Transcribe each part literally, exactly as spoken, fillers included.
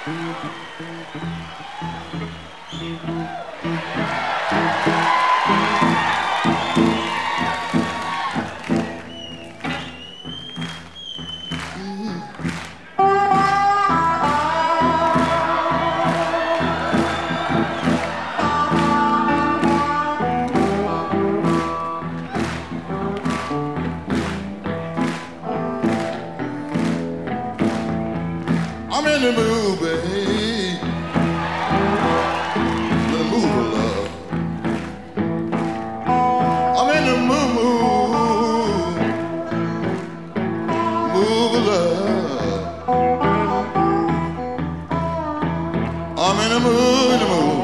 I'm in the mood, babe. The mood of love. I'm in the mood, mood, mood of love. I'm in the mood, in the mood.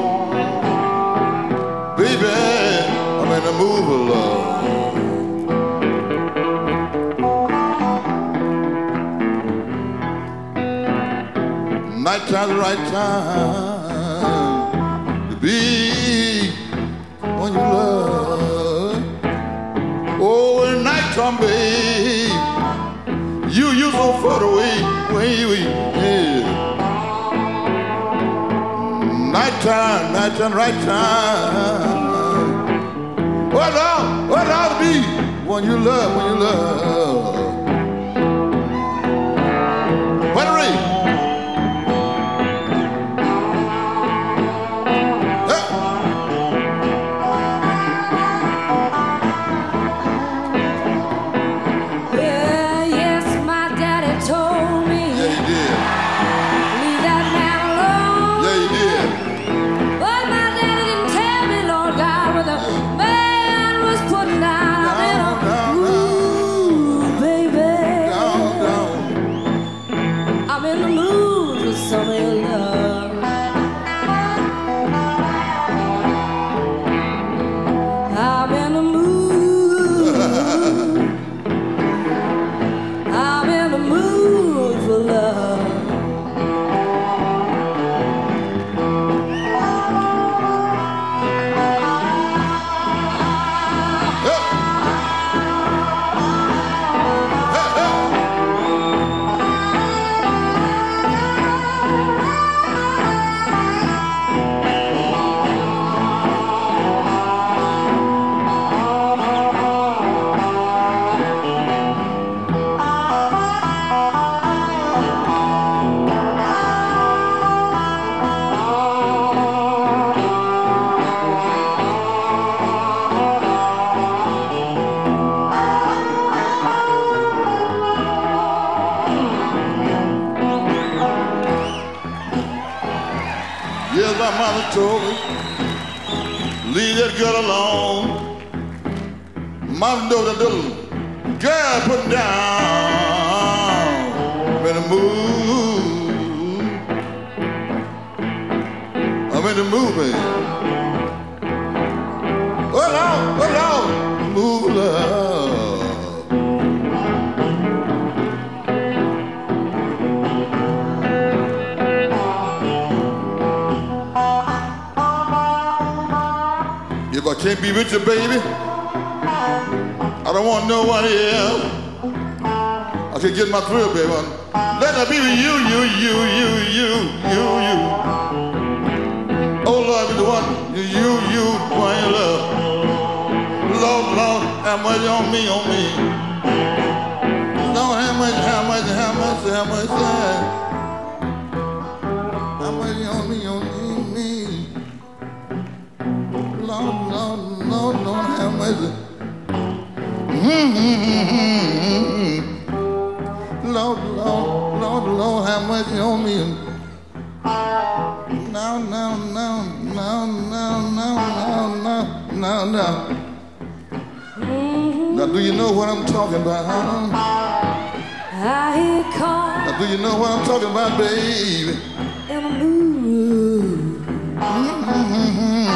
Baby, I'm in the mood of love. Night time's the right time to be when you love. Oh, when night come, babe, you you so far away, way, way, yeah. Night time, night time, right time. What ought, what ought to be when you love, when you love. What a ring. Yes, my mama told me, leave that girl alone. Mama know that little girl put down. I'm in the mood. I'm in the mood, baby. Oh, Lord, oh, Lord, move love. If I can't be with you, baby, I don't want nobody else. I can get my thrill, baby. Let her be with you, you, you, you, you, you, you. Oh, Lord, be the one, you, you, you, one you love. Lord, Lord, have mercy on me, on me. Lord, have mercy, have mercy, have mercy, have mercy. Have mercy on me, on me, me. Lord, Lord, Lord, Lord, have mercy. Mm-hmm. Lord, Lord, Lord, Lord, have mercy on me. Now, now, now, now, now, now, now, now, now. Now, do you know what I'm talking about, huh? I call. Now, do you know what I'm talking about, baby? In a mood. Mm-hmm.